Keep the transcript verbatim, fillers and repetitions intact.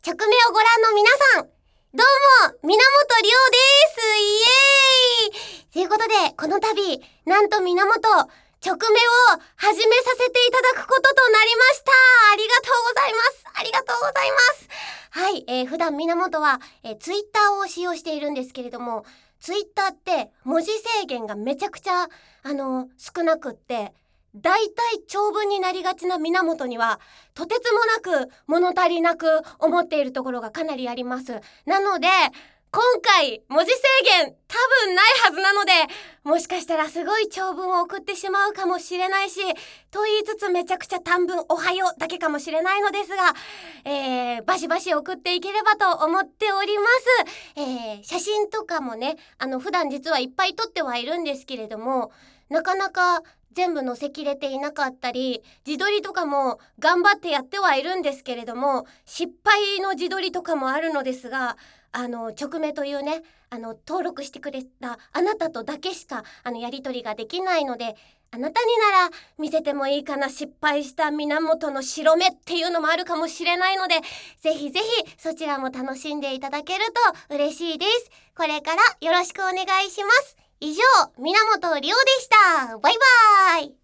直メをご覧の皆さん、どうも源亮です。イエーイということで、この度なんと源直メを始めさせていただくこととなりました。ありがとうございます。ありがとうございます。はい、えー、普段源は、えー、ツイッターを使用しているんですけれども、ツイッターって文字制限がめちゃくちゃあの少なくって、だいたい長文になりがちな源にはとてつもなく物足りなく思っているところがかなりあります。なので今回文字制限多分ないはずなので、もしかしたらすごい長文を送ってしまうかもしれないし、と言いつつめちゃくちゃ短文おはようだけかもしれないのですが、えー、バシバシ送っていければと思っております。えー、写真とかもね、あの普段実はいっぱい撮ってはいるんですけれども、なかなか全部載せきれていなかったり、自撮りとかも頑張ってやってはいるんですけれども、失敗の自撮りとかもあるのですが、あの直メというね、あの登録してくれたあなたとだけしかあのやり取りができないので、あなたになら見せてもいいかな、失敗した源の白目っていうのもあるかもしれないので、ぜひぜひそちらも楽しんでいただけると嬉しいです。これからよろしくお願いします。以上、源亮でした。バイバーイ。